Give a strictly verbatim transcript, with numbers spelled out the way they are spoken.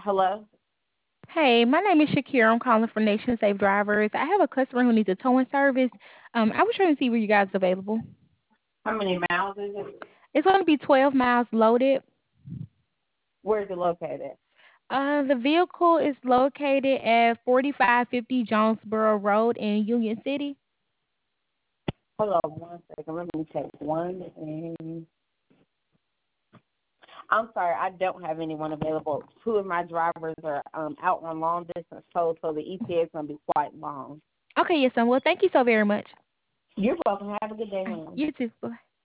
Hello? Hey, my name is Shakira. I'm calling from Nation Safe Drivers. I have a customer who needs a towing service. Um, I was trying to see where you guys are available. How many miles is it? It's going to be twelve miles loaded. Where is it located? Uh, the vehicle is located at forty-five fifty Jonesboro Road in Union City. Hold on one second. Let me take one thing. I'm sorry, I don't have anyone available. Two of my drivers are um, out on long distance tolls, so the E T A is going to be quite long. Okay, yes, son. Well, thank you so very much. You're welcome. Have a good day, All right, hon. you too. Bye.